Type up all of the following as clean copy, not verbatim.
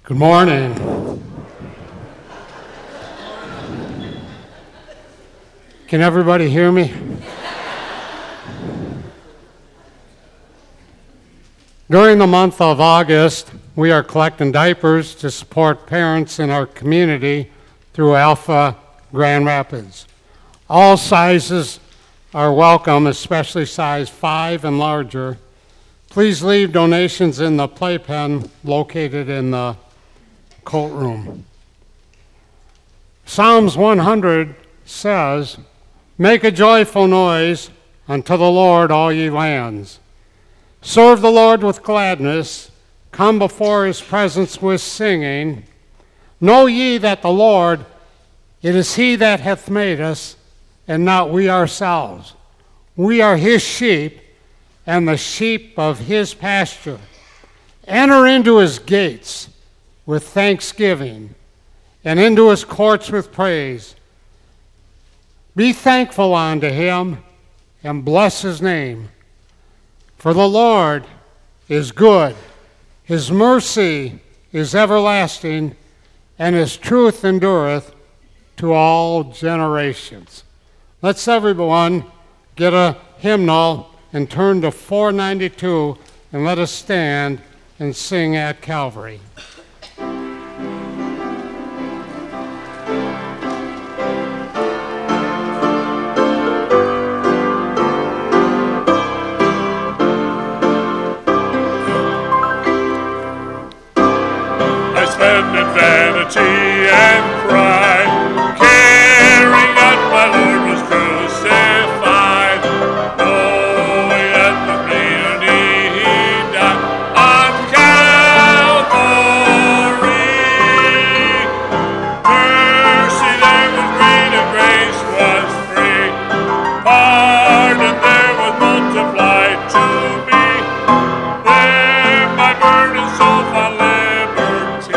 Good morning. Can everybody hear me? During the month of August, we are collecting diapers to support parents in our community through Alpha Grand Rapids. All sizes are welcome, especially size 5 and larger. Please leave donations in the playpen located in the coat room. Psalms 100 says, "Make a joyful noise unto the Lord, all ye lands. Serve the Lord with gladness. Come before his presence with singing. Know ye that the Lord, it is he that hath made us, and not we ourselves. We are his sheep, and the sheep of his pasture. Enter into his gates with thanksgiving, and into his courts with praise. Be thankful unto him, and bless his name. For the Lord is good, his mercy is everlasting, and his truth endureth to all generations." Let's everyone get a hymnal and turn to 492, and let us stand and sing At Calvary. Vanity and pride, caring that my Lord was crucified, knowing that for me he died on Calvary. Mercy there was great and grace was free, pardon there was multiplied to me. There my burden soul found liberty.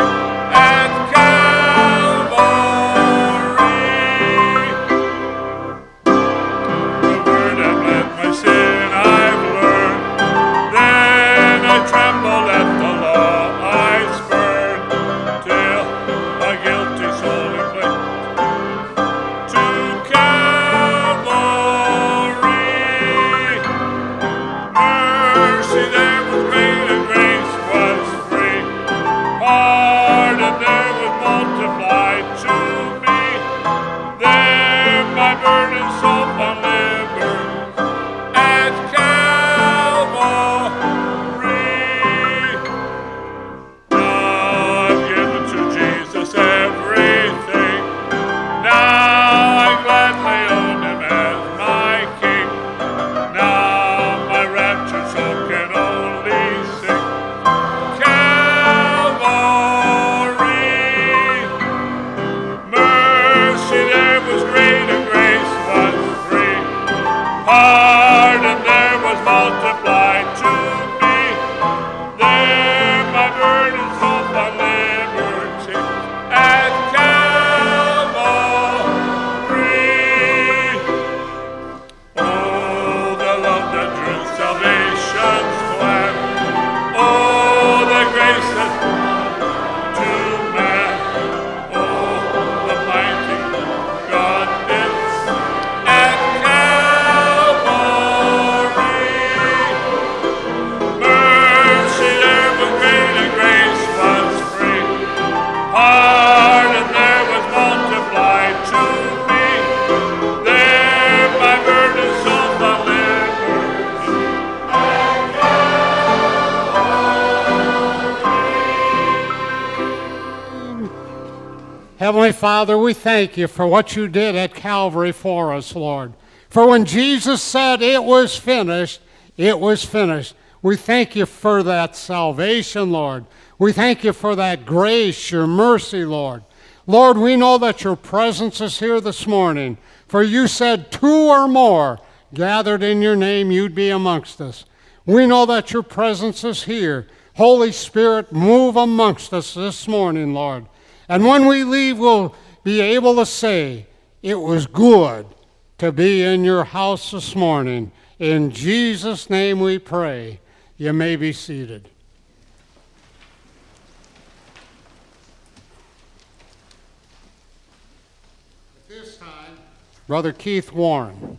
Heavenly Father, we thank you for what you did at Calvary for us, Lord. For when Jesus said it was finished, it was finished. We thank you for that salvation, Lord. We thank you for that grace, your mercy, Lord. Lord, we know that your presence is here this morning. For you said 2 or more gathered in your name, you'd be amongst us. We know that your presence is here. Holy Spirit, move amongst us this morning, Lord. And when we leave, we'll be able to say, it was good to be in your house this morning. In Jesus' name we pray. You may be seated. Brother Keith Warren.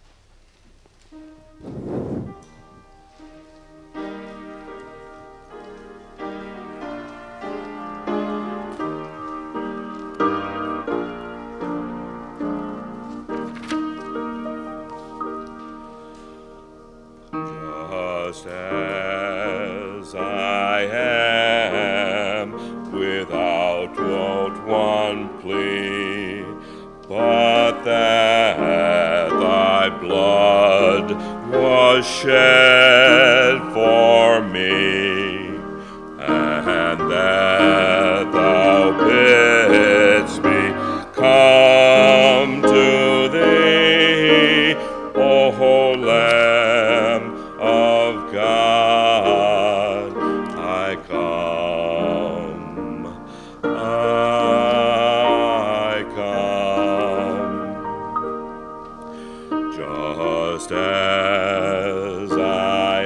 Just as I am, without one plea, but that thy blood was shed for me, and that thou bidst me come to thee, O Lamb of God, I come, I come, just as I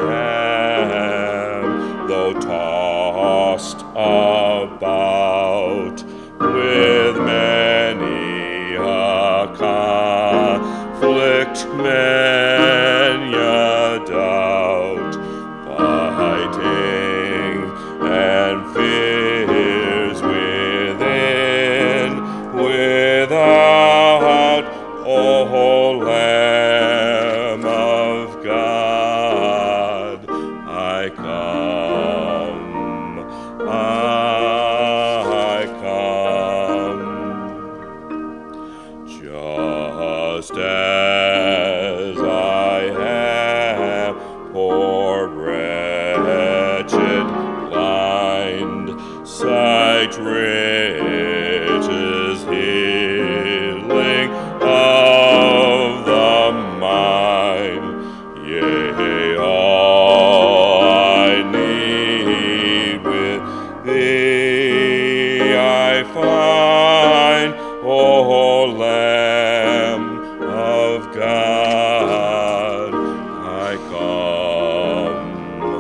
am, though tossed about with many a conflict, many a doubt, fighting and fears within, without, O Lamb of God, I come, I come, just as I am, poor wretched, blind, sight riches, healing of the mind, yea, all I need with thee I find, O Lamb of God, I come,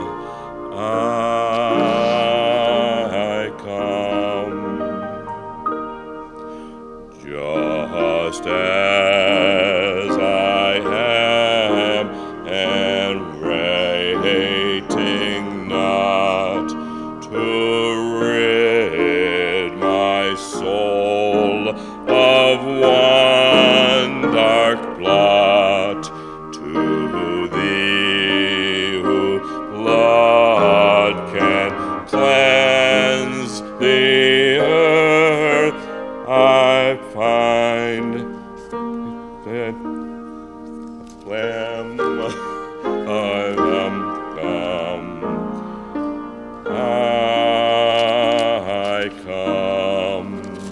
I come, just as I am, and rating not to rid my soul of one dark blot, to thee who blood can cleanse the earth, I find that Lamb I come.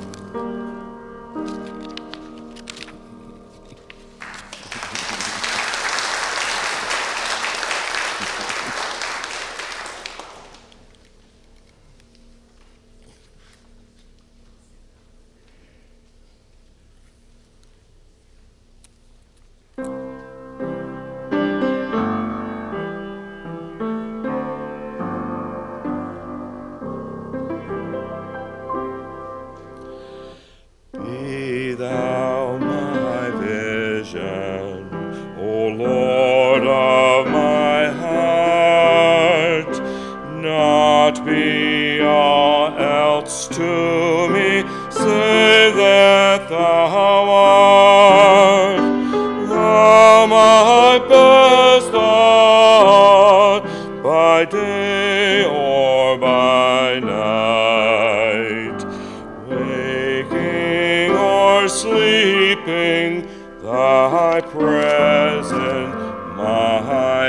Be thou my vision, O Lord of my heart, not be all else to me, save that thou art. Thou my best thought, by day or by night, waking or sleeping, thy presence my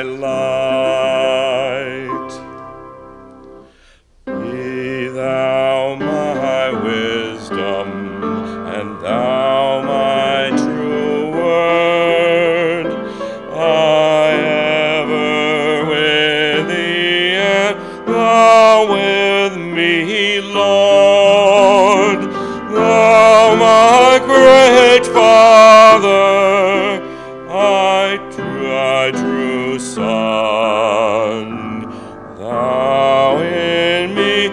light. Be thou my wisdom, and thou my true word, I ever with thee, and thou with me, Lord. Thou my great Father, I true Son, thou in me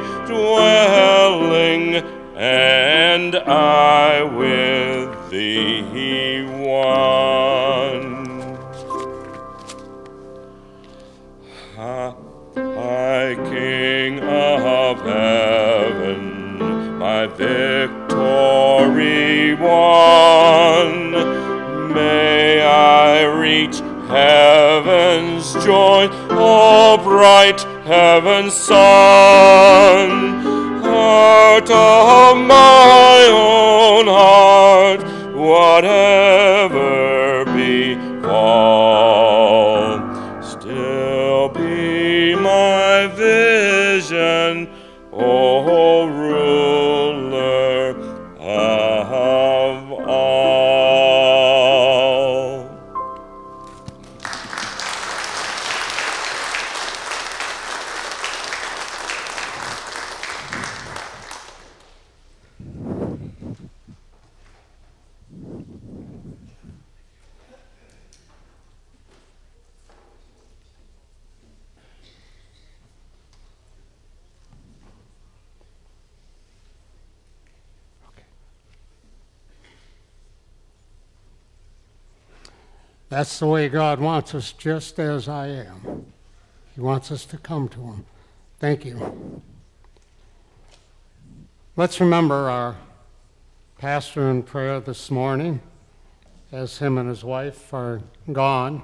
dwelling, and I with thee one. my victory won. May I reach heaven's joy, oh bright heaven's sun. Heart of my own heart, whatever befall, still be my vision, O ruler of all. That's the way God wants us, just as I am. He wants us to come to Him. Thank you. Let's remember our pastor in prayer this morning, as him and his wife are gone.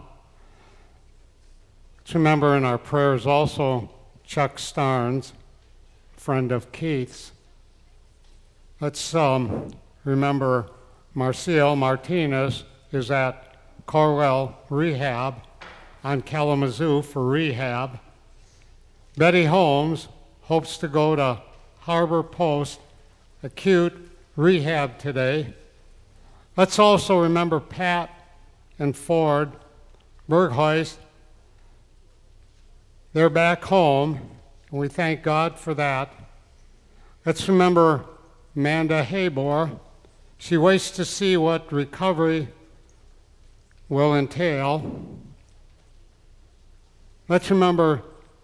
Let's remember in our prayers also Chuck Starnes, friend of Keith's. Let's remember Marcial Martinez is at Corwell Rehab on Kalamazoo for rehab. Betty Holmes hopes to go to Harbor Post Acute Rehab today. Let's also remember Pat and Ford Berghuis. They're back home, and we thank God for that. Let's remember Amanda Habor. She waits to see what recovery will entail. Let's remember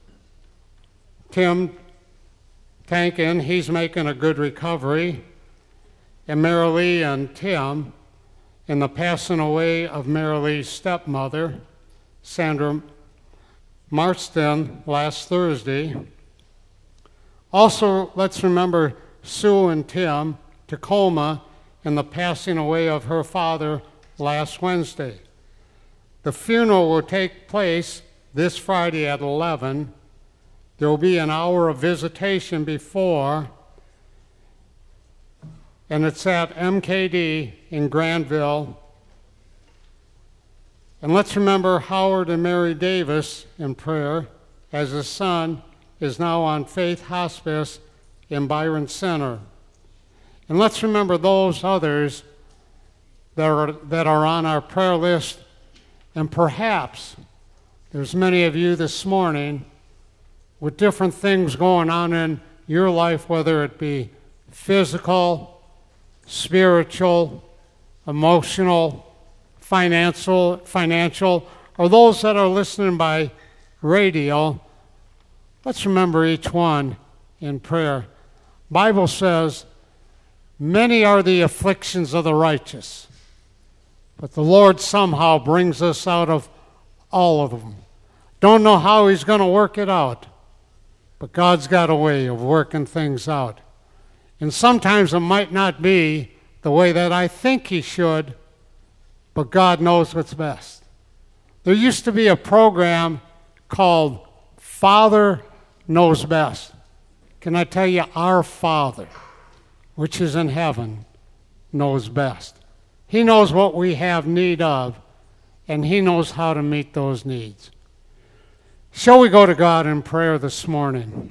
Tim Tankin. He's making a good recovery. And Marilee and Tim in the passing away of Marilee's stepmother, Sandra Marston, last Thursday. Also, let's remember Sue and Tim Tacoma in the passing away of her father last Wednesday. The funeral will take place this Friday at 11. There will be an hour of visitation before, and it's at MKD in Granville. And let's remember Howard and Mary Davis in prayer, as his son is now on Faith Hospice in Byron Center. And let's remember those others that are on our prayer list. And perhaps there's many of you this morning with different things going on in your life, whether it be physical, spiritual, emotional, financial, or those that are listening by radio. Let's remember each one in prayer. Bible says, many are the afflictions of the righteous, but the Lord somehow brings us out of all of them. Don't know how He's going to work it out, but God's got a way of working things out. And sometimes it might not be the way that I think He should, but God knows what's best. There used to be a program called Father Knows Best. Can I tell you, our Father, which is in heaven, knows best. He knows what we have need of, and He knows how to meet those needs. Shall we go to God in prayer this morning?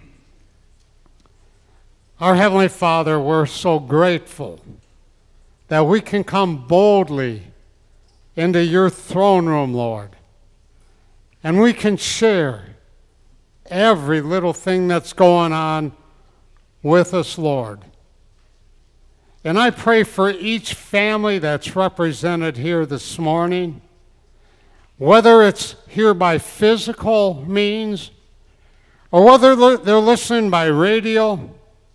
Our Heavenly Father, we're so grateful that we can come boldly into your throne room, Lord, and we can share every little thing that's going on with us, Lord. And I pray for each family that's represented here this morning, whether it's here by physical means or whether they're listening by radio.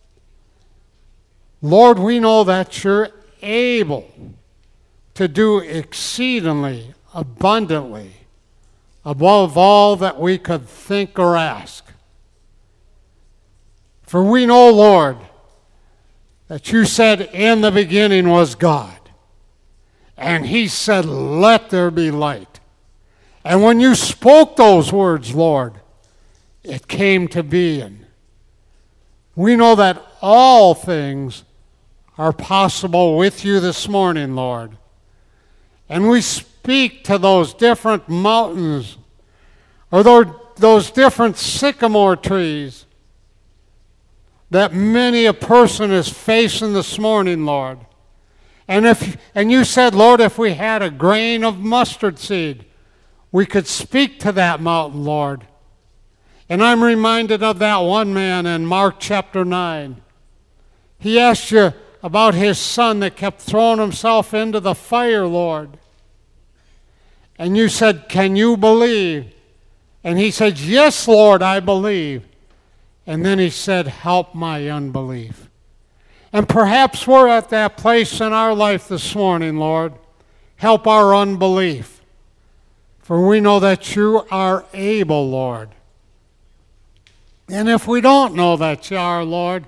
Lord, we know that you're able to do exceedingly abundantly above all that we could think or ask. For we know, Lord, that you said in the beginning was God. And he said, let there be light. And when you spoke those words, Lord, it came to being. We know that all things are possible with you this morning, Lord. And we speak to those different mountains or those different sycamore trees that many a person is facing this morning, Lord. And you said, Lord, if we had a grain of mustard seed, we could speak to that mountain, Lord. And I'm reminded of that one man in Mark chapter 9. He asked you about his son that kept throwing himself into the fire, Lord. And you said, can you believe? And he said, yes, Lord, I believe. And then he said, help my unbelief. And perhaps we're at that place in our life this morning, Lord. Help our unbelief. For we know that you are able, Lord. And if we don't know that you are, Lord,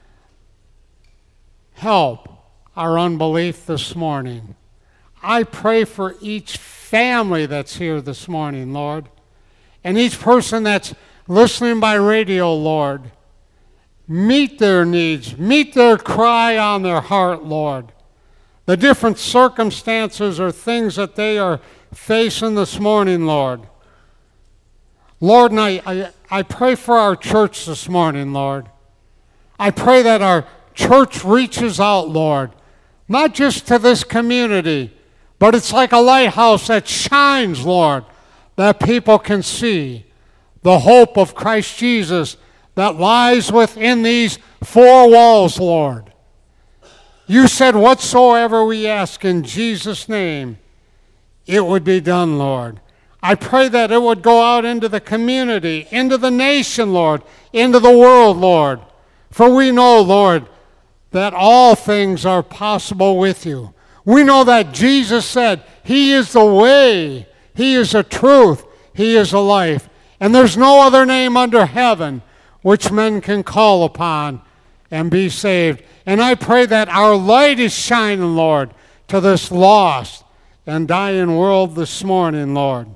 help our unbelief this morning. I pray for each family that's here this morning, Lord, and each person that's listening by radio, Lord. Meet their needs, meet their cry on their heart, Lord. The different circumstances or things that they are facing this morning, Lord. Lord, and I pray for our church this morning, Lord. I pray that our church reaches out, Lord, not just to this community, but it's like a lighthouse that shines, Lord, that people can see the hope of Christ Jesus that lies within these four walls, Lord. You said whatsoever we ask in Jesus' name, it would be done, Lord. I pray that it would go out into the community, into the nation, Lord, into the world, Lord. For we know, Lord, that all things are possible with you. We know that Jesus said, He is the way, He is the truth, He is the life. And there's no other name under heaven which men can call upon and be saved. And I pray that our light is shining, Lord, to this lost and dying world this morning, Lord.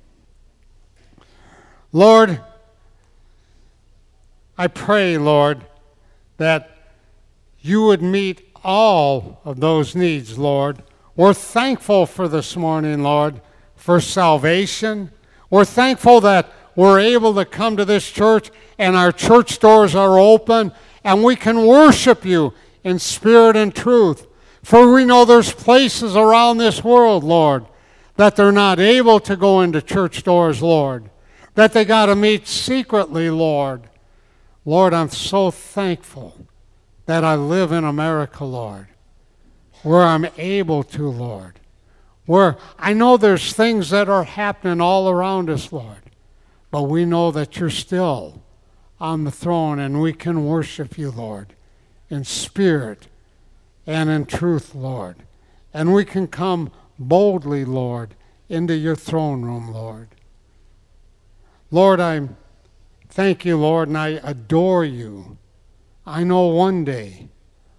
Lord, I pray, Lord, that you would meet all of those needs, Lord. We're thankful for this morning, Lord, for salvation. We're thankful that we're able to come to this church and our church doors are open and we can worship you in spirit and truth. For we know there's places around this world, Lord, that they're not able to go into church doors, Lord, that they got to meet secretly, Lord. Lord, I'm so thankful that I live in America, Lord, where I'm able to, Lord, where I know there's things that are happening all around us, Lord, but we know that you're still on the throne and we can worship you, Lord, in spirit and in truth, Lord. And we can come boldly, Lord, into your throne room, Lord. Lord, I thank you, Lord, and I adore you. I know one day,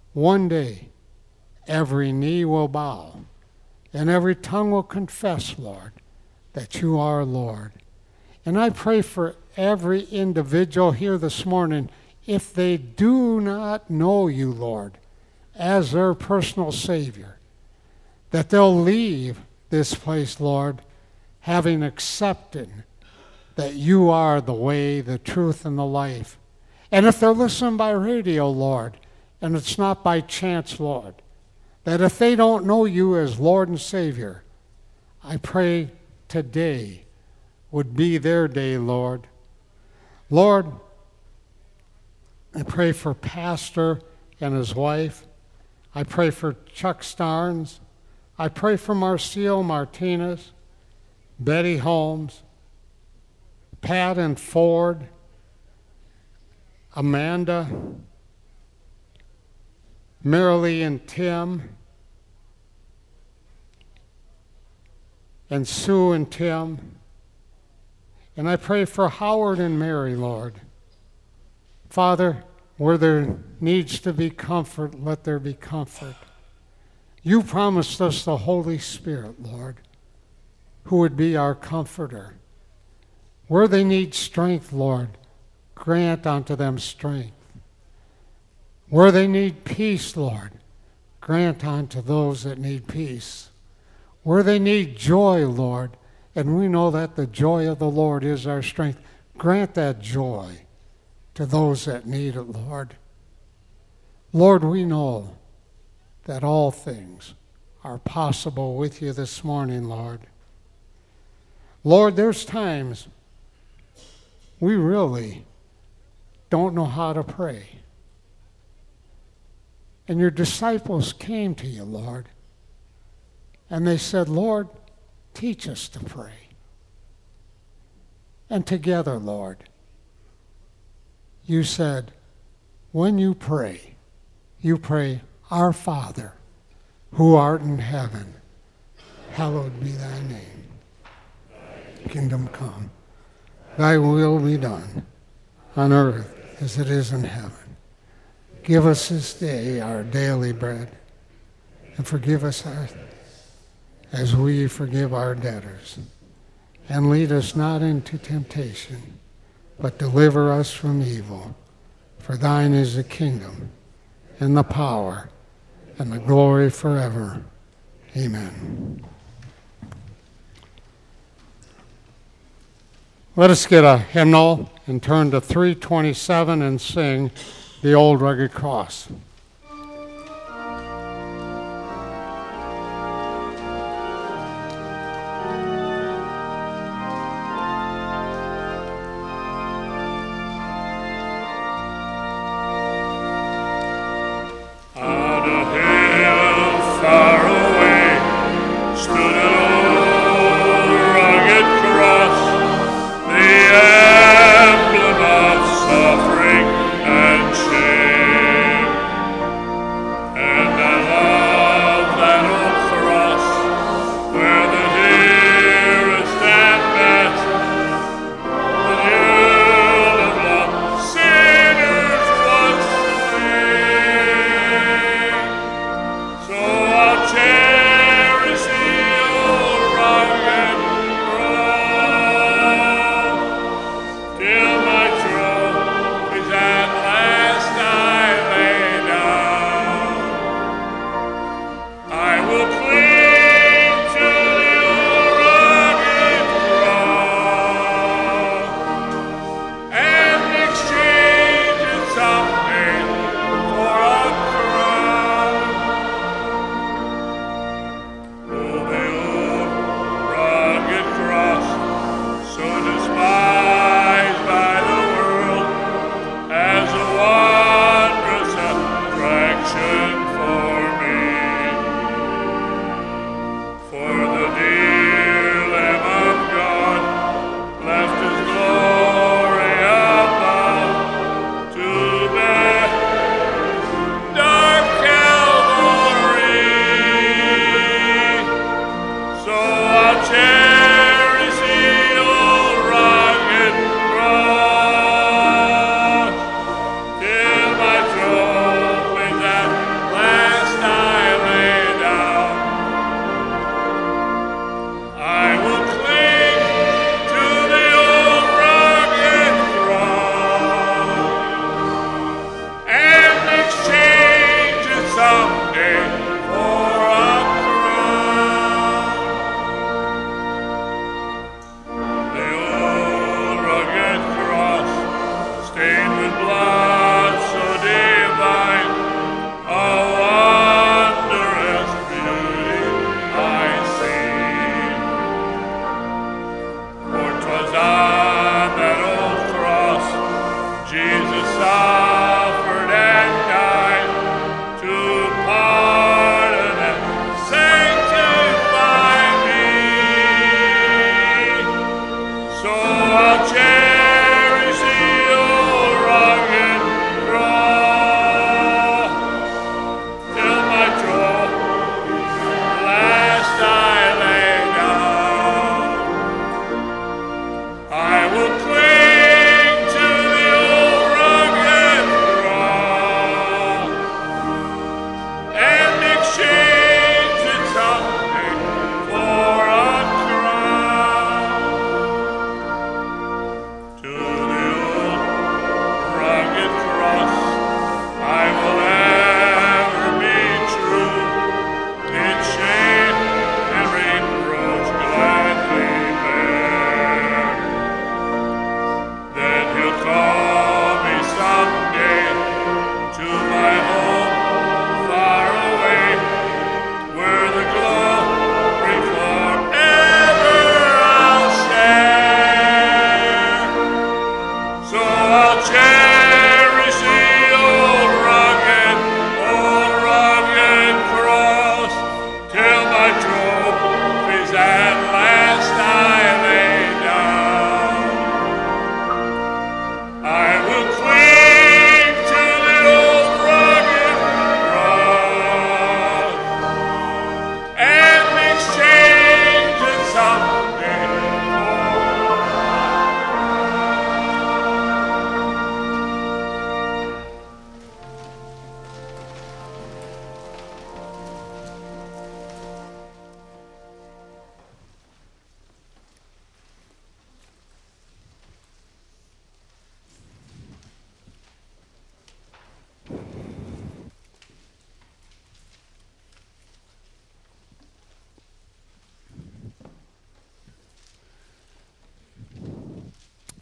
every knee will bow and every tongue will confess, Lord, that you are Lord. And I pray for every individual here this morning, if they do not know you, Lord, as their personal Savior, that they'll leave this place, Lord, having accepted that you are the way, the truth, and the life. And if they're listening by radio, Lord, and it's not by chance, Lord, that if they don't know you as Lord and Savior, I pray today would be their day, Lord. Lord, I pray for Pastor and his wife. I pray for Chuck Starnes. I pray for Marcio Martinez, Betty Holmes, Pat and Ford, Amanda, Marilee and Tim, and Sue and Tim. And I pray for Howard and Mary, Lord. Father, Where there needs to be comfort, let there be comfort. You promised us the Holy Spirit, Lord, who would be our comforter. Where they need strength, Lord, grant unto them strength. Where they need peace, Lord, grant unto those that need peace. Where they need joy, Lord, and we know that the joy of the Lord is our strength, grant that joy to those that need it, Lord. Lord, we know that all things are possible with you this morning, Lord. Lord, there's times we really don't know how to pray. And your disciples came to you, Lord, and they said, Lord, teach us to pray. And together, Lord, you said, when you pray, Our Father, who art in heaven, hallowed be thy name. Kingdom come. Thy will be done on earth as it is in heaven. Give us this day our daily bread, and forgive us as we forgive our debtors. And lead us not into temptation, but deliver us from evil. For thine is the kingdom, and the power, and the glory forever. Amen. Let us get a hymnal and turn to 327 and sing The Old Rugged Cross. Suffering and shame.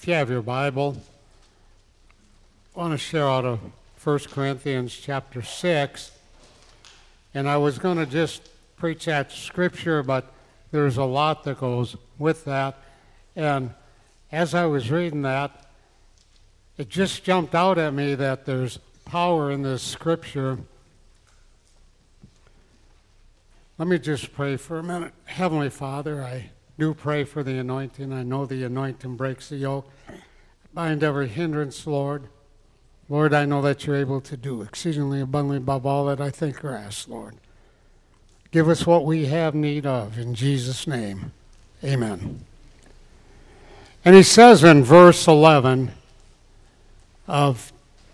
If you have your Bible, I want to share out of 1 Corinthians chapter 6. And I was going to just preach that scripture, but there's a lot that goes with that. And as I was reading that, it just jumped out at me that there's power in this scripture. Let me just pray for a minute. Heavenly Father, I do pray for the anointing. I know the anointing breaks the yoke. Bind every hindrance, Lord. Lord, I know that you're able to do exceedingly abundantly above all that I think or ask, Lord. Give us what we have need of. In Jesus' name, amen. And he says in verse 11 of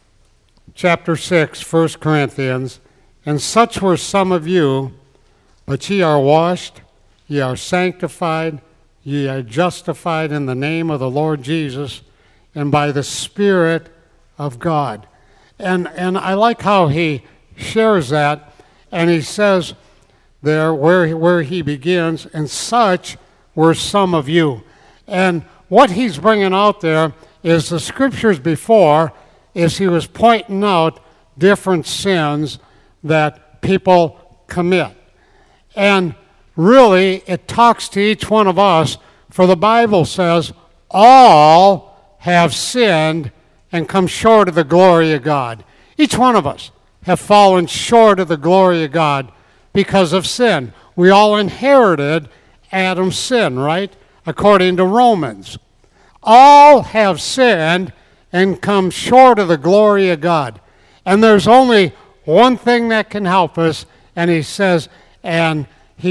chapter 6, 1 Corinthians, and such were some of you, but ye are washed, ye are sanctified, ye are justified in the name of the Lord Jesus, and by the Spirit of God. And I like how he shares that, and he says there where he begins, and such were some of you. And what he's bringing out there is the scriptures before, is he was pointing out different sins that people commit. And really, it talks to each one of us, for the Bible says, all have sinned and come short of the glory of God. Each one of us have fallen short of the glory of God because of sin. We all inherited Adam's sin, right? According to Romans. All have sinned and come short of the glory of God. And there's only one thing that can help us, and he says in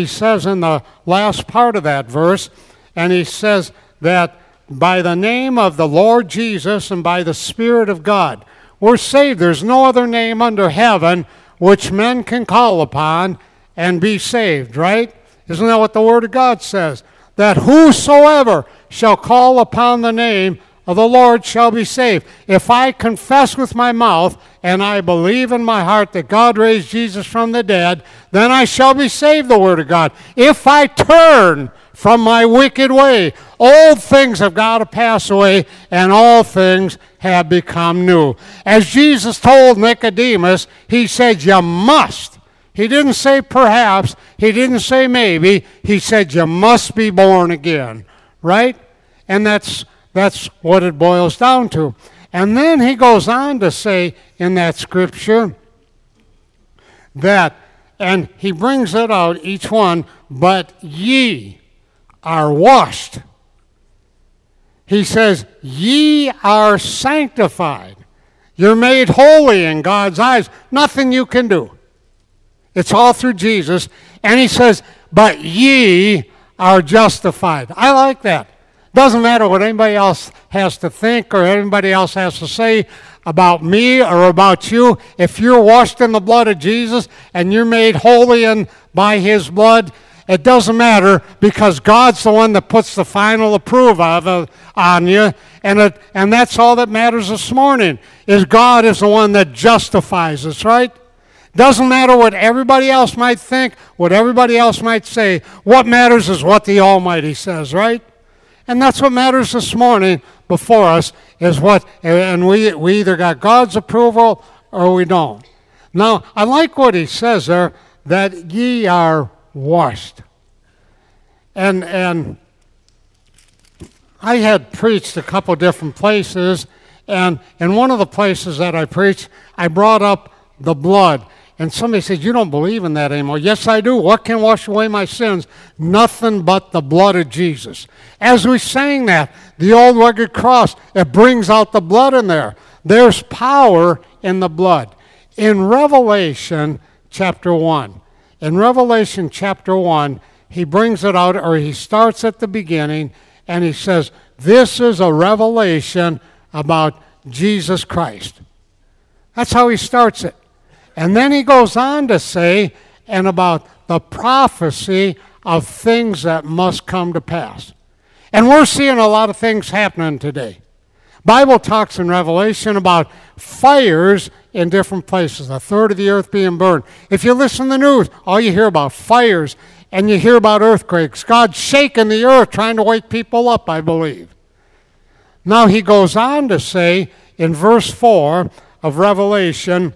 the last part of that verse, and he says that by the name of the Lord Jesus and by the Spirit of God, we're saved. There's no other name under heaven which men can call upon and be saved, right? Isn't that what the Word of God says? That whosoever shall call upon the name of the Lord shall be saved. If I confess with my mouth and I believe in my heart that God raised Jesus from the dead, then I shall be saved, the Word of God. If I turn from my wicked way, old things have got to pass away, and all things have become new. As Jesus told Nicodemus, he said, you must. He didn't say perhaps. He didn't say maybe. He said, you must be born again. Right? And that's what it boils down to. And then he goes on to say in that scripture that, and he brings it out, each one, but ye are washed. He says, ye are sanctified. You're made holy in God's eyes. Nothing you can do. It's all through Jesus. And he says, but ye are justified. I like that. Doesn't matter what anybody else has to think or anybody else has to say about me or about you. If you're washed in the blood of Jesus and you're made holy by his blood, it doesn't matter, because God's the one that puts the final approval on you. And that's all that matters this morning, is God is the one that justifies us, right? Doesn't matter what everybody else might think, what everybody else might say. What matters is what the Almighty says, right? And that's what matters this morning before us, is what, and we either got God's approval or we don't. Now, I like what he says there, that ye are washed. And I had preached a couple different places, and in one of the places that I preached, I brought up the blood. And somebody said, you don't believe in that anymore. Yes, I do. What can wash away my sins? Nothing but the blood of Jesus. As we sang that, the old rugged cross, it brings out the blood in there. There's power in the blood. In Revelation chapter 1, he brings it out, or he starts at the beginning, and he says, this is a revelation about Jesus Christ. That's how he starts it. And then he goes on to say, and about the prophecy of things that must come to pass. And we're seeing a lot of things happening today. Bible talks in Revelation about fires in different places, a third of the earth being burned. If you listen to the news, all you hear about fires, and you hear about earthquakes. God's shaking the earth, trying to wake people up, I believe. Now he goes on to say in verse 4 of Revelation,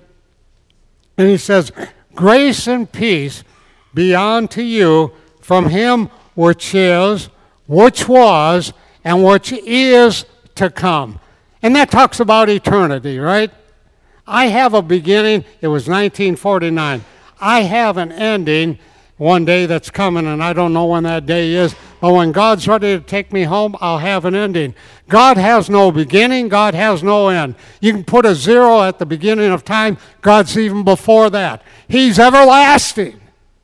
and he says, grace and peace be unto you from him which is, which was, and which is to come. And that talks about eternity, right? I have a beginning. It was 1949. I have an ending one day that's coming, and I don't know when that day is. But when God's ready to take me home, I'll have an ending. God has no beginning. God has no end. You can put a zero at the beginning of time. God's even before that. He's everlasting.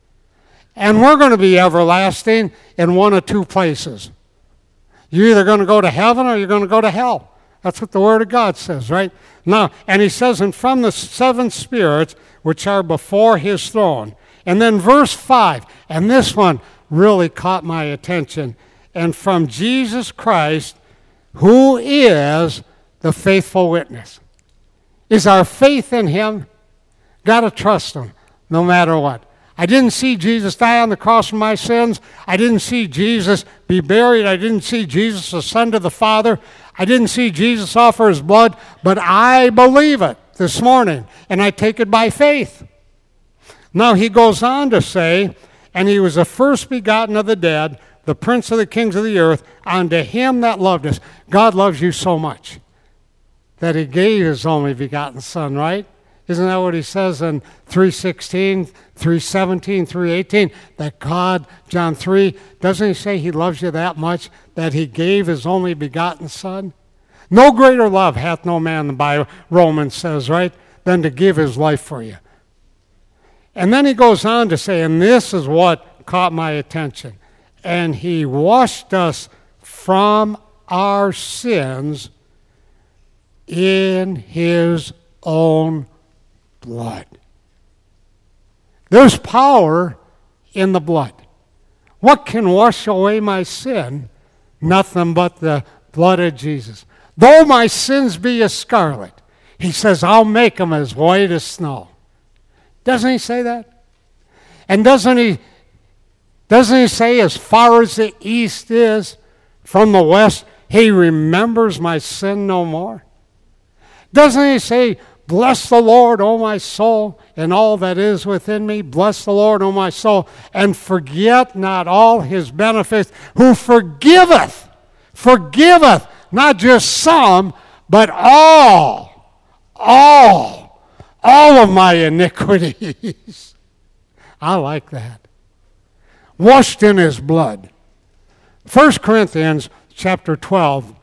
And we're going to be everlasting in one of two places. You're either going to go to heaven or you're going to go to hell. That's what the Word of God says, right? Now, and he says, and from the seven spirits which are before his throne. And then verse 5, and this one really caught my attention. And from Jesus Christ, who is the faithful witness. Is our faith in him? Got to trust him no matter what. I didn't see Jesus die on the cross for my sins. I didn't see Jesus be buried. I didn't see Jesus ascend to the Father. I didn't see Jesus offer his blood, but I believe it this morning, and I take it by faith. Now he goes on to say, and he was the first begotten of the dead, the prince of the kings of the earth, unto him that loved us. God loves you so much that he gave his only begotten Son, right? Isn't that what he says in 3:16, 3:17, 3:18? That God, John 3, doesn't he say he loves you that much that he gave his only begotten Son? No greater love hath no man, the Bible, Romans says, right, than to give his life for you. And then he goes on to say, and this is what caught my attention, and he washed us from our sins in his own blood. There's power in the blood. What can wash away my sin? Nothing but the blood of Jesus. Though my sins be as scarlet, he says, I'll make them as white as snow. Doesn't he say that? And doesn't he say as far as the east is from the west, he remembers my sin no more? Doesn't he say, bless the Lord, O my soul, and all that is within me? Bless the Lord, O my soul, and forget not all his benefits, who forgiveth, not just some, but all of my iniquities. I like that. Washed in his blood. 1 Corinthians chapter 12,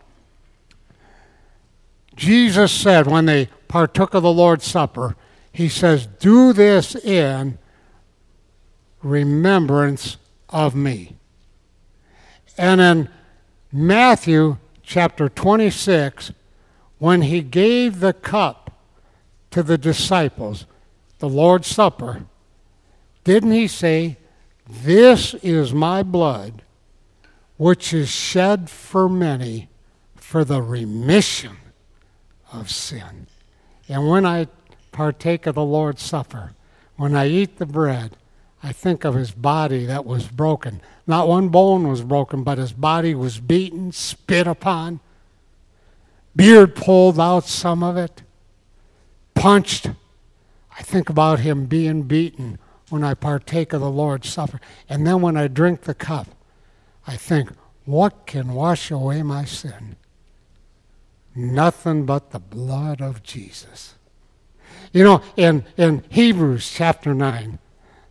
Jesus said when they partook of the Lord's Supper, he says, do this in remembrance of me. And in Matthew chapter 26, when he gave the cup to the disciples, the Lord's Supper, didn't he say, this is my blood, which is shed for many for the remission of sin? And when I partake of the Lord's Supper, when I eat the bread, I think of his body that was broken. Not one bone was broken, but his body was beaten, spit upon, beard pulled out, some of it, punched. I think about him being beaten when I partake of the Lord's Supper. And then when I drink the cup, I think, what can wash away my sin? Nothing but the blood of Jesus. You know, in Hebrews chapter 9,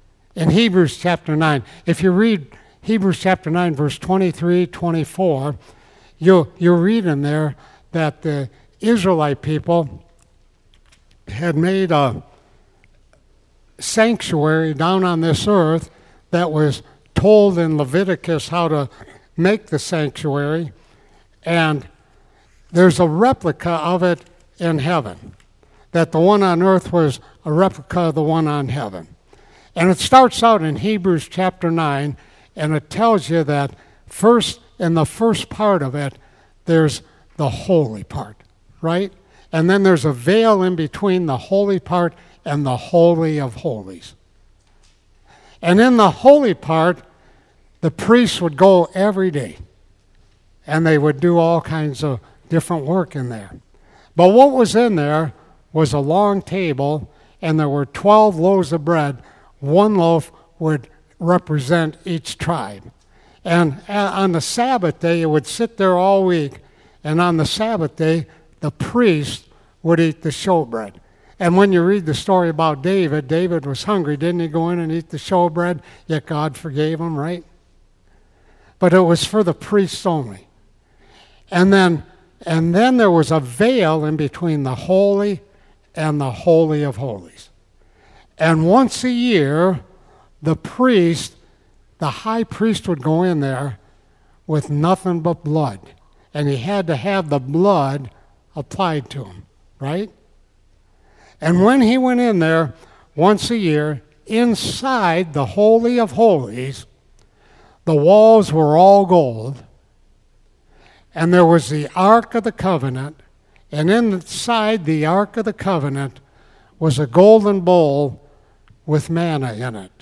if you read Hebrews chapter 9, verse 23, 24, you'll read in there that the Israelite people had made a sanctuary down on this earth that was told in Leviticus how to make the sanctuary, and there's a replica of it in heaven, that the one on earth was a replica of the one on heaven. And it starts out in Hebrews chapter 9, and it tells you that first, in the first part of it, there's the holy part, right? And then there's a veil in between the holy part and the Holy of Holies. And in the holy part, the priests would go every day, and they would do all kinds of different work in there. But what was in there was a long table, and there were 12 loaves of bread. One loaf would represent each tribe. And on the Sabbath day, it would sit there all week, and on the Sabbath day, the priest would eat the showbread. And when you read the story about David, David was hungry. Didn't he go in and eat the showbread? Yet God forgave him, right? But it was for the priests only. And then there was a veil in between the holy and the Holy of Holies. And once a year, the high priest would go in there with nothing but blood. And he had to have the blood applied to him, right? And when he went in there once a year, inside the Holy of Holies, the walls were all gold, and there was the Ark of the Covenant, and inside the Ark of the Covenant was a golden bowl with manna in it.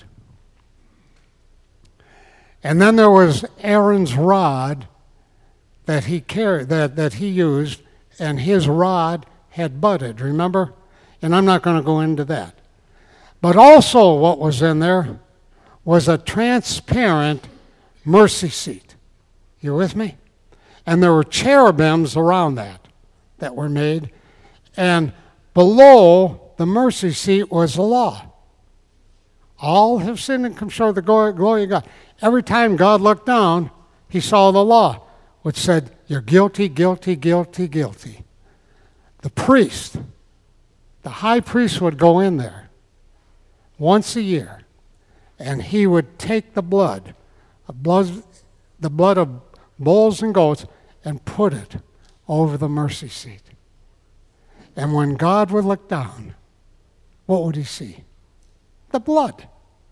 And then there was Aaron's rod that he carried, that he used, and his rod had budded, remember? And I'm not going to go into that. But also what was in there was a transparent mercy seat. You with me? And there were cherubims around that were made. And below the mercy seat was the law. All have sinned and come short of the glory of God. Every time God looked down, he saw the law, which said, you're guilty, guilty, guilty, guilty. The priest, the high priest would go in there once a year, and he would take the blood of bulls and goats, and put it over the mercy seat. And when God would look down, what would he see? The blood.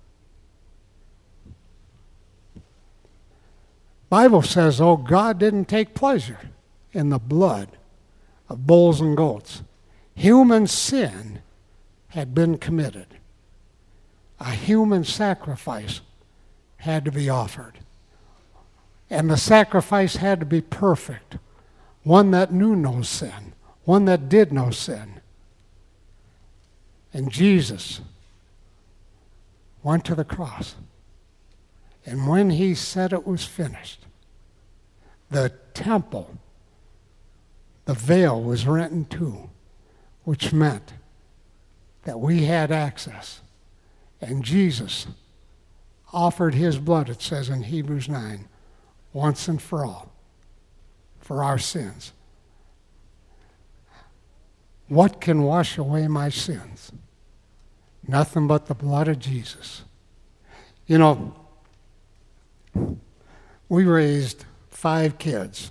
Bible says, oh, God didn't take pleasure in the blood of bulls and goats. Human sin had been committed. A human sacrifice had to be offered. And the sacrifice had to be perfect. One that knew no sin. One that did no sin. And Jesus went to the cross. And when he said it was finished, the temple, the veil was rent in two, which meant that we had access. And Jesus offered his blood, it says in Hebrews 9, once and for all, for our sins. What can wash away my sins? Nothing but the blood of Jesus. You know, we raised 5 kids.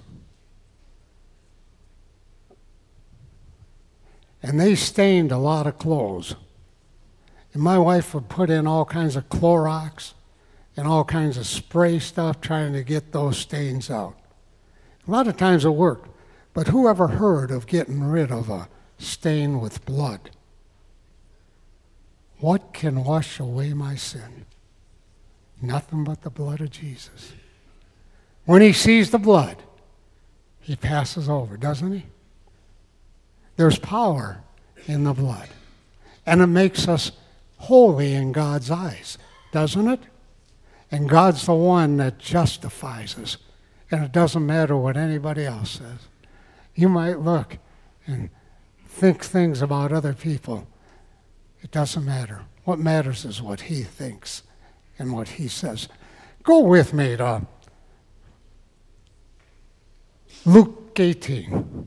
And they stained a lot of clothes. And my wife would put in all kinds of Clorox and all kinds of spray stuff trying to get those stains out. A lot of times it worked, but who ever heard of getting rid of a stain with blood? What can wash away my sin? Nothing but the blood of Jesus. When he sees the blood, he passes over, doesn't he? There's power in the blood, and it makes us holy in God's eyes, doesn't it? And God's the one that justifies us. And it doesn't matter what anybody else says. You might look and think things about other people. It doesn't matter. What matters is what he thinks and what he says. Go with me to Luke 18.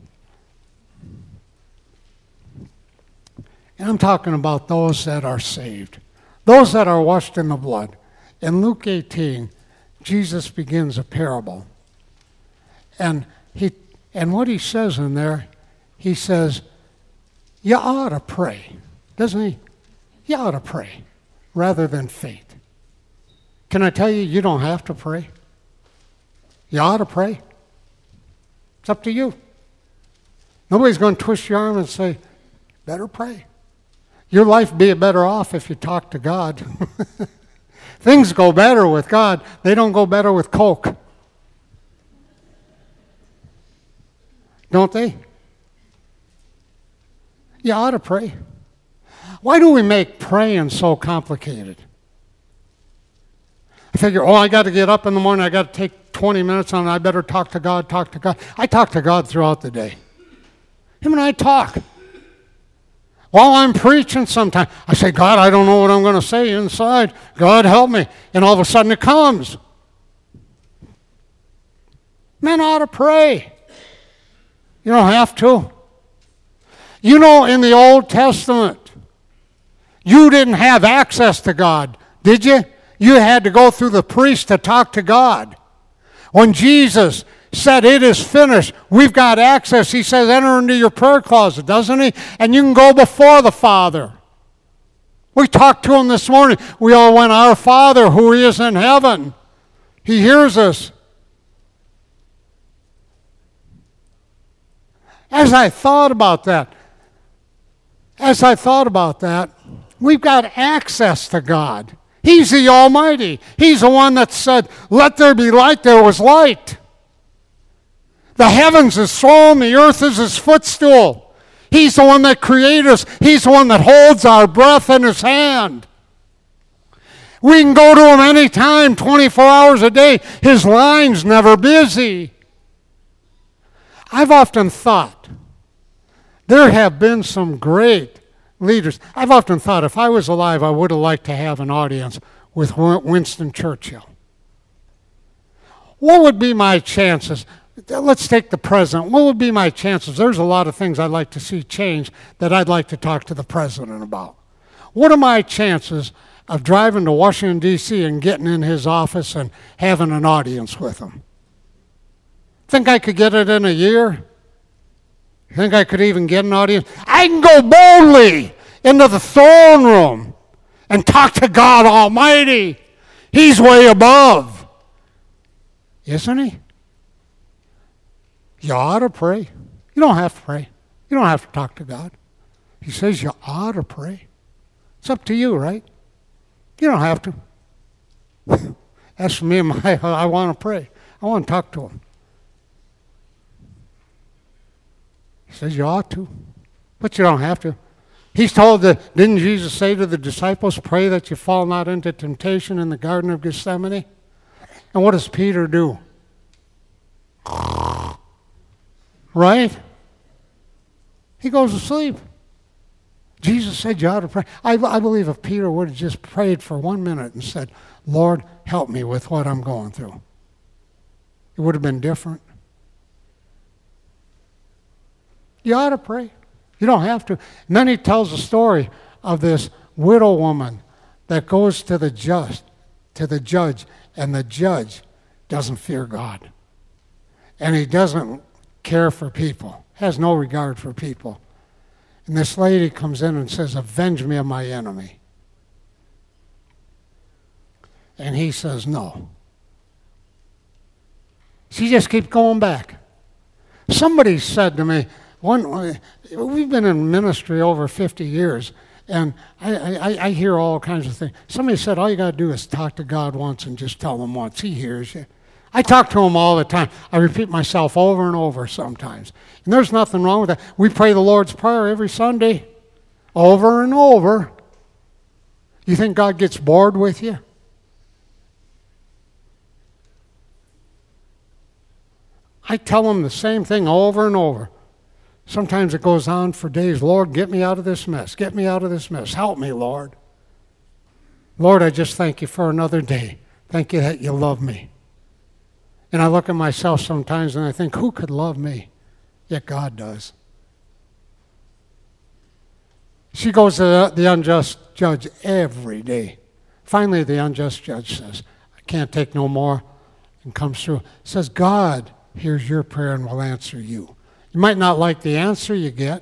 And I'm talking about those that are saved, those that are washed in the blood. In Luke 18, Jesus begins a parable. And what he says in there, he says, you ought to pray, doesn't he? You ought to pray rather than faint. Can I tell you, you don't have to pray. You ought to pray. It's up to you. Nobody's going to twist your arm and say, better pray. Your life would be better off if you talk to God. Things go better with God. They don't go better with Coke. Don't they? You ought to pray. Why do we make praying so complicated? I figure, I got to get up in the morning, I got to take 20 minutes on it, I better talk to God. I talk to God throughout the day. Him and I talk. While I'm preaching sometimes, I say, God, I don't know what I'm going to say inside. God, help me. And all of a sudden it comes. Men ought to pray. You don't have to. You know, in the Old Testament, you didn't have access to God, did you? You had to go through the priest to talk to God. When Jesus said, it is finished, we've got access. He says, enter into your prayer closet, doesn't he? And you can go before the Father. We talked to him this morning. We all went, our Father who is in heaven. He hears us. As I thought about that, we've got access to God. He's the Almighty. He's the one that said, let there be light, there was light. The heavens is throne, the earth is his footstool. He's the one that created us. He's the one that holds our breath in his hand. We can go to him anytime, 24 hours a day. His line's never busy. I've often thought, there have been some great leaders. I've often thought if I was alive, I would have liked to have an audience with Winston Churchill. What would be my chances? Let's take the president. What would be my chances? There's a lot of things I'd like to see change that I'd like to talk to the president about. What are my chances of driving to Washington, D.C. and getting in his office and having an audience with him? Think I could get it in a year? Think I could even get an audience? I can go boldly into the throne room and talk to God Almighty. He's way above. Isn't he? You ought to pray. You don't have to pray. You don't have to talk to God. He says you ought to pray. It's up to you, right? You don't have to. As for me, I want to pray. I want to talk to him. He says you ought to, but you don't have to. He's told that, didn't Jesus say to the disciples, pray that you fall not into temptation in the Garden of Gethsemane? And what does Peter do? Right? He goes to sleep. Jesus said you ought to pray. I believe if Peter would have just prayed for 1 minute and said, Lord, help me with what I'm going through, it would have been different. You ought to pray. You don't have to. And then he tells the story of this widow woman that goes to the judge, and the judge doesn't fear God. And he doesn't care for people, has no regard for people. And this lady comes in and says, avenge me of my enemy. And he says, no. She just keeps going back. Somebody said to me, we've been in ministry over 50 years, and I hear all kinds of things. Somebody said, all you got to do is talk to God once and just tell him once. He hears you. I talk to him all the time. I repeat myself over and over sometimes. And there's nothing wrong with that. We pray the Lord's Prayer every Sunday, over and over. You think God gets bored with you? I tell him the same thing over and over. Sometimes it goes on for days. Lord, get me out of this mess. Get me out of this mess. Help me, Lord. Lord, I just thank you for another day. Thank you that you love me. And I look at myself sometimes and I think, who could love me? Yet God does. She goes to the unjust judge every day. Finally, the unjust judge says, I can't take no more, and comes through. Says, God hears your prayer and will answer you. You might not like the answer you get.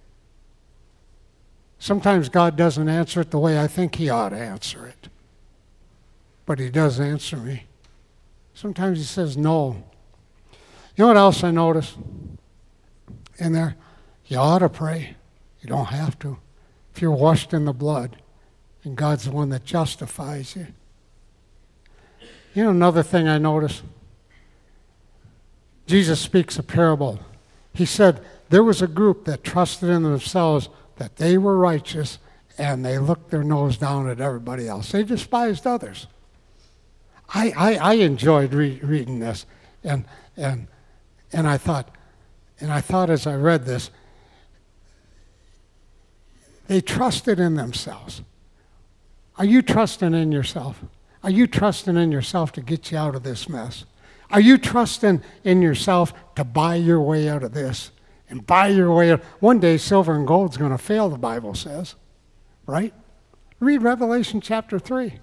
Sometimes God doesn't answer it the way I think he ought to answer it. But he does answer me. Sometimes he says no. You know what else I notice in there? You ought to pray. You don't have to. If you're washed in the blood, and God's the one that justifies you. You know another thing I notice? Jesus speaks a parable. He said there was a group that trusted in themselves that they were righteous, and they looked their nose down at everybody else. They despised others. I enjoyed reading this, and I thought as I read this, they trusted in themselves. Are you trusting in yourself? Are you trusting in yourself to get you out of this mess? Are you trusting in yourself to buy your way out of this and buy your way out? One day, silver and gold's going to fail, the Bible says, right? Read Revelation chapter 3.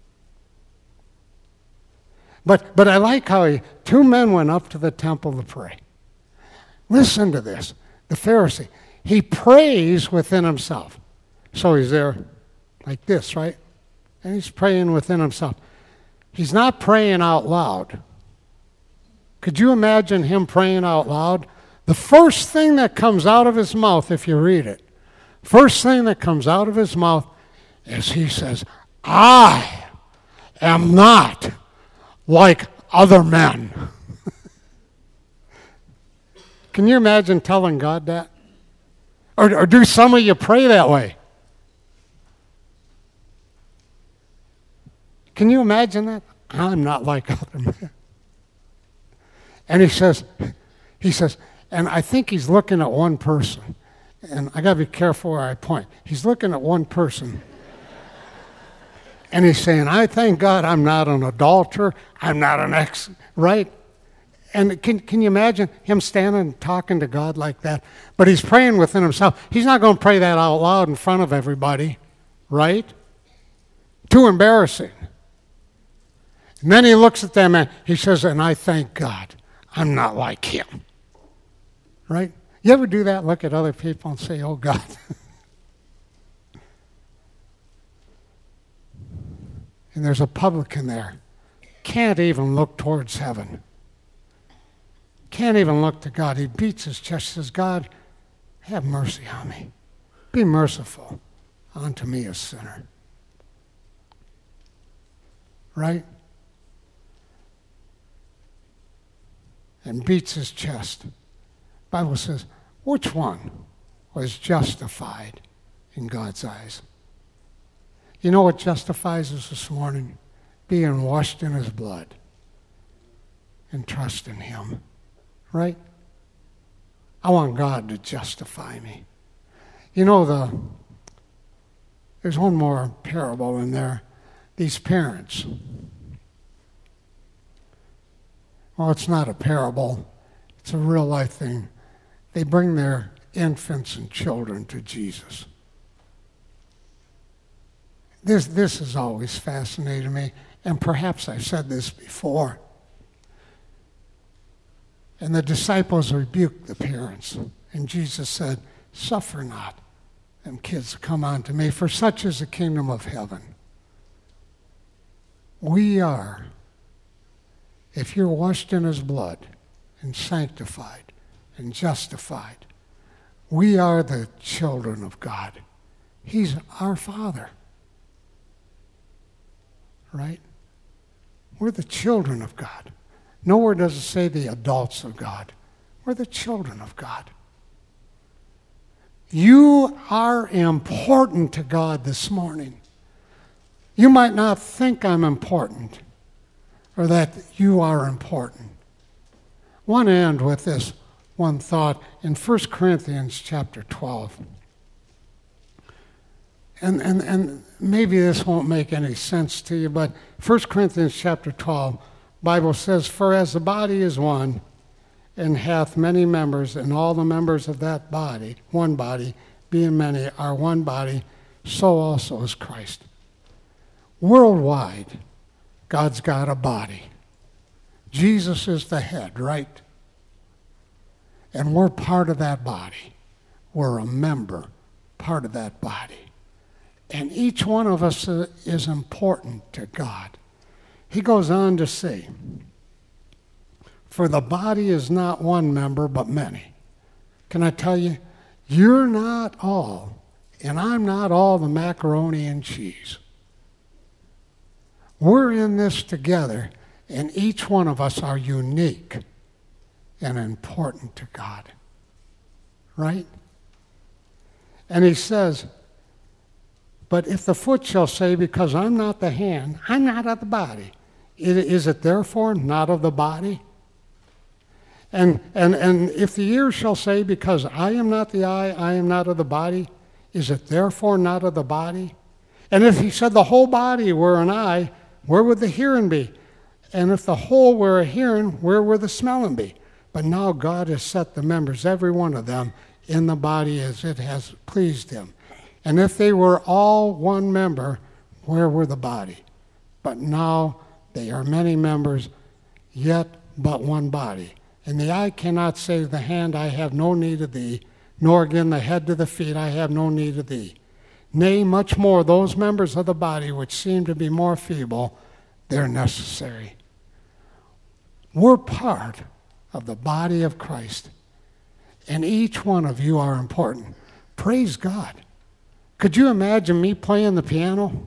But I like how two men went up to the temple to pray. Listen to this. The Pharisee, he prays within himself. So he's there like this, right? And he's praying within himself. He's not praying out loud. Could you imagine him praying out loud? The first thing that comes out of his mouth, if you read it, first thing that comes out of his mouth is he says, I am not like other men. Can you imagine telling God that? Or do some of you pray that way? Can you imagine that? I'm not like other men. And he says, and I think he's looking at one person. And I got to be careful where I point. He's looking at one person. And he's saying, I thank God I'm not an adulterer. I'm not an ex, right? And can you imagine him standing and talking to God like that? But he's praying within himself. He's not going to pray that out loud in front of everybody, right? Too embarrassing. And then he looks at them and he says, and I thank God I'm not like him, right? You ever do that? Look at other people and say, oh, God. And there's a publican there. Can't even look towards heaven. Can't even look to God. He beats his chest, says, God, have mercy on me. Be merciful unto me, a sinner. Right? And beats his chest. Bible says, which one was justified in God's eyes? You know what justifies us this morning? Being washed in his blood and trust in him. Right? I want God to justify me. You know, there's one more parable in there. These parents. Well, it's not a parable. It's a real life thing. They bring their infants and children to Jesus. This has always fascinated me, and perhaps I've said this before. And the disciples rebuked the parents, and Jesus said, suffer not them kids to come unto me, for such is the kingdom of heaven. We are, if you're washed in his blood and sanctified and justified, we are the children of God. He's our Father. Right? We're the children of God. Nowhere does it say the adults of God. We're the children of God. You are important to God this morning. You might not think I'm important or that you are important. I want to end with this one thought in 1 Corinthians chapter 12. And maybe this won't make any sense to you, but 1 Corinthians chapter 12, Bible says, for as the body is one, and hath many members, and all the members of that body, one body, being many, are one body, so also is Christ. Worldwide, God's got a body. Jesus is the head, right? And we're part of that body. We're a member, part of that body. And each one of us is important to God. He goes on to say, for the body is not one member, but many. Can I tell you, you're not all, and I'm not all the macaroni and cheese. We're in this together, and each one of us are unique and important to God. right? And he says, but if the foot shall say, because I'm not the hand, I'm not of the body, is it therefore not of the body? And if the ear shall say, because I am not the eye, I am not of the body, is it therefore not of the body? And if he said the whole body were an eye, where would the hearing be? And if the whole were a hearing, where would the smelling be? But now God has set the members, every one of them, in the body as it has pleased him. And if they were all one member, where were the body? But now they are many members, yet but one body. And the eye cannot say to the hand, I have no need of thee, nor again the head to the feet, I have no need of thee. Nay, much more, those members of the body which seem to be more feeble, they're necessary. We're part of the body of Christ, and each one of you are important. Praise God. Could you imagine me playing the piano?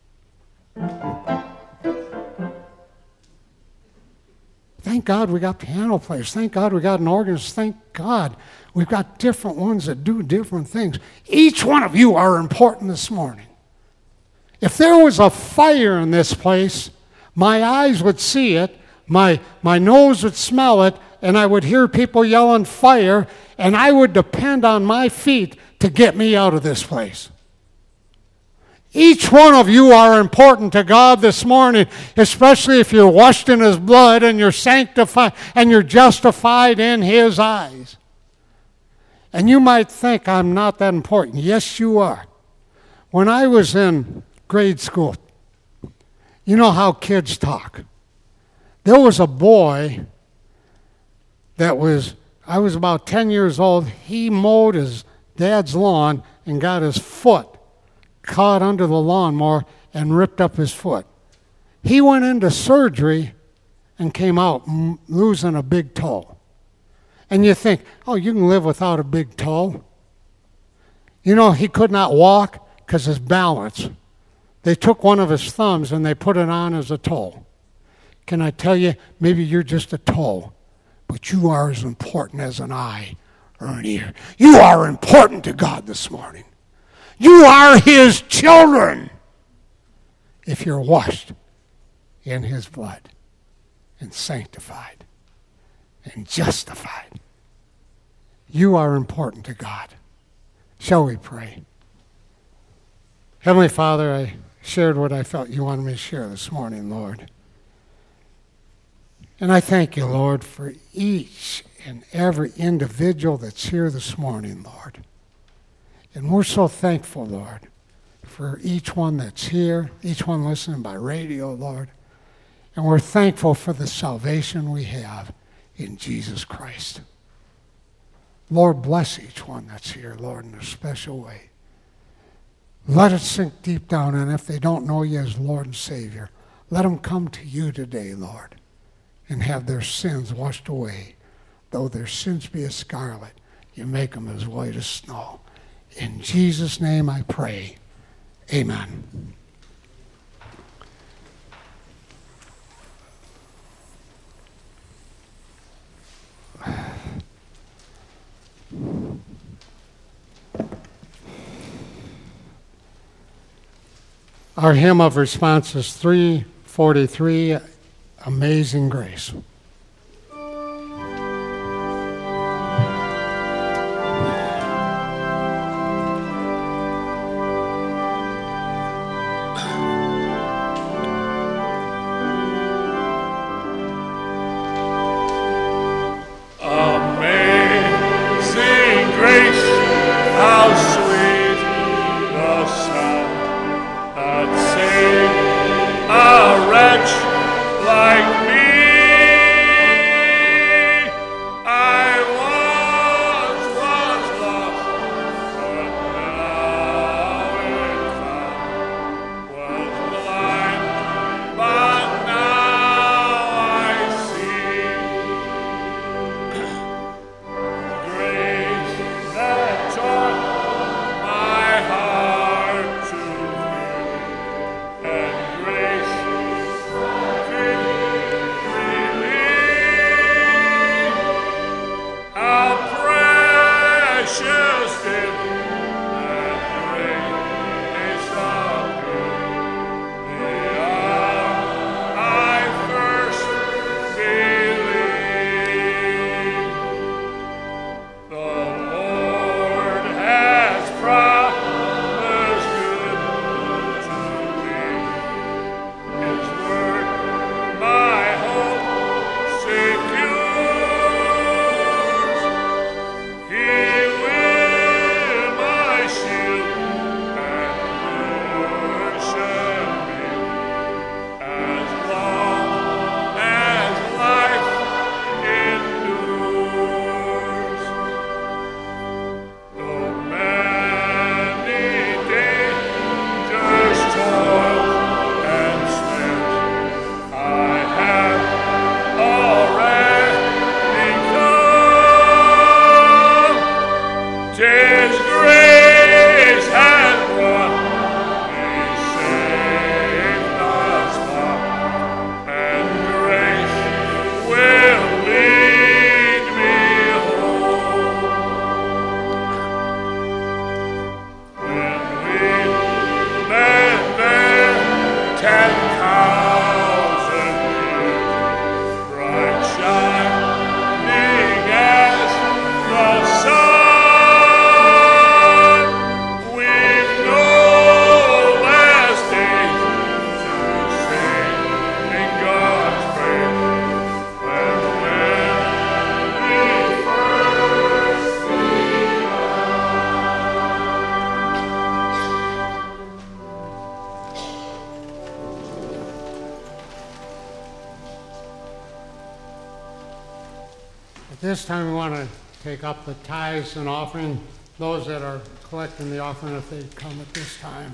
Thank God we got piano players. Thank God we got an organist. Thank God we've got different ones that do different things. Each one of you are important this morning. If there was a fire in this place, my eyes would see it, my nose would smell it, and I would hear people yelling fire, and I would depend on my feet to get me out of this place. Each one of you are important to God this morning, especially if you're washed in his blood and you're sanctified and you're justified in his eyes. And you might think I'm not that important. Yes, you are. When I was in grade school, you know how kids talk. There was a boy I was about 10 years old. He mowed his dad's lawn and got his foot caught under the lawnmower and ripped up his foot. He went into surgery and came out losing a big toe. And you think, oh, you can live without a big toe. You know, he could not walk because his balance. They took one of his thumbs and they put it on as a toe. Can I tell you, maybe you're just a toe, but you are as important as an eye or an ear. You are important to God this morning. You are his children if you're washed in his blood and sanctified and justified. You are important to God. Shall we pray? Heavenly Father, I shared what I felt you wanted me to share this morning, Lord. And I thank you, Lord, for each and every individual that's here this morning, Lord. And we're so thankful, Lord, for each one that's here, each one listening by radio, Lord. And we're thankful for the salvation we have in Jesus Christ. Lord, bless each one that's here, Lord, in a special way. Let it sink deep down, and if they don't know you as Lord and Savior, let them come to you today, Lord, and have their sins washed away. Though their sins be as scarlet, you make them as white as snow. In Jesus' name I pray. Amen. Our hymn of response is 343, Amazing Grace. This time we want to take up the tithes and offering. Those that are collecting the offering, if they come at this time.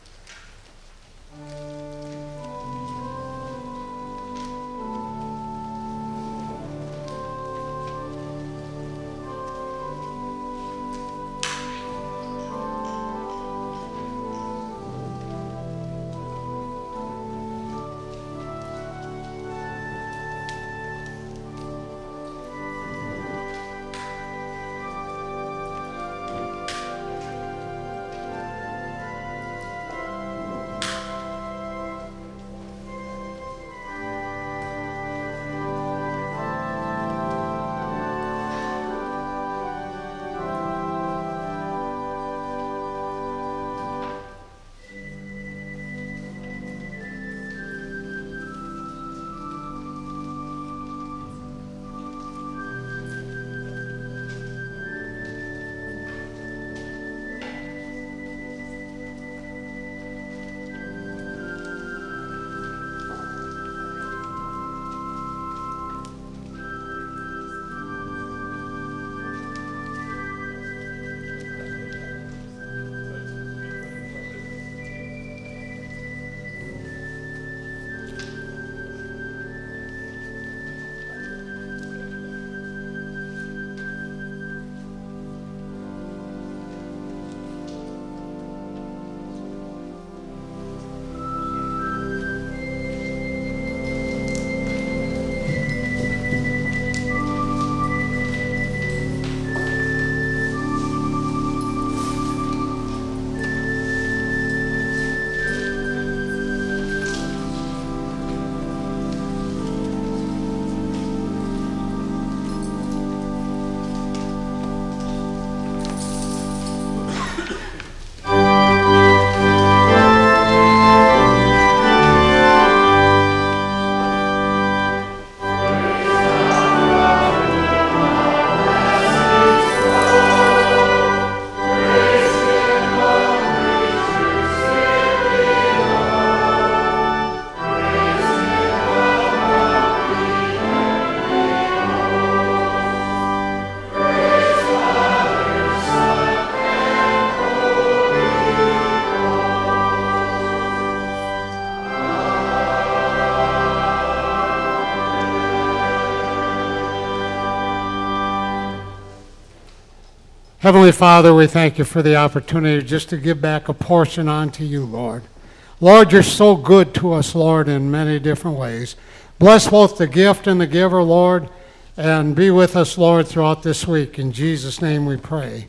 Heavenly Father, we thank you for the opportunity just to give back a portion unto you, Lord. Lord, you're so good to us, Lord, in many different ways. Bless both the gift and the giver, Lord, and be with us, Lord, throughout this week. In Jesus' name we pray.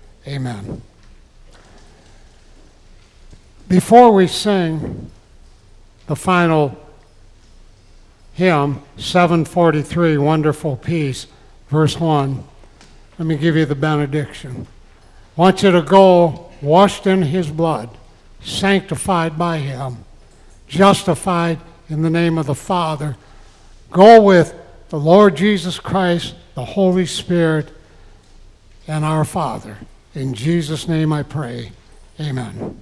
Amen. Before we sing the final hymn, 743, Wonderful Peace, verse 1, let me give you the benediction. I want you to go washed in his blood, sanctified by him, justified in the name of the Father. Go with the Lord Jesus Christ, the Holy Spirit, and our Father. In Jesus' name I pray. Amen.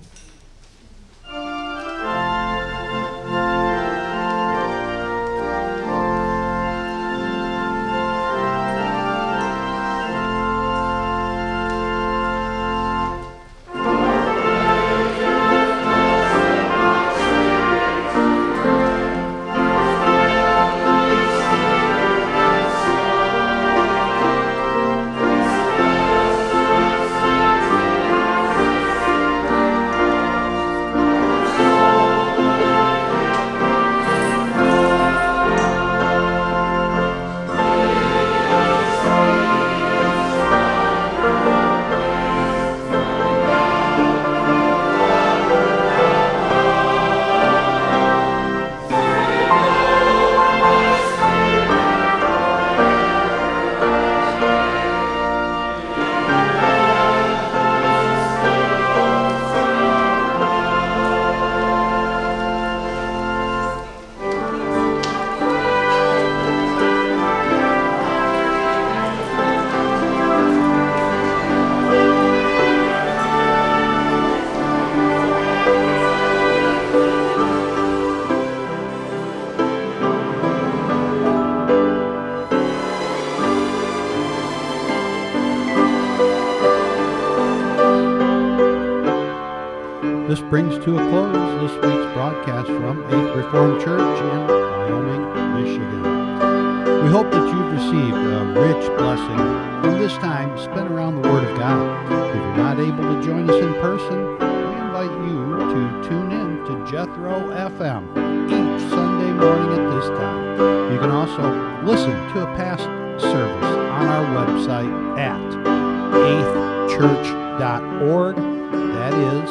to a close this week's broadcast from Eighth Reformed Church in Wyoming, Michigan. We hope that you've received a rich blessing from this time spent around the Word of God. If you're not able to join us in person, we invite you to tune in to Jethro FM each Sunday morning at this time. You can also listen to a past service on our website at eighthchurch.org. That is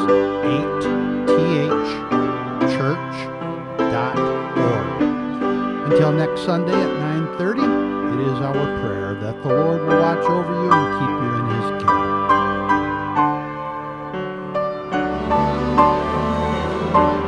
8thchurch.org. Until next Sunday at 9:30, it is our prayer that the Lord will watch over you and keep you in His care.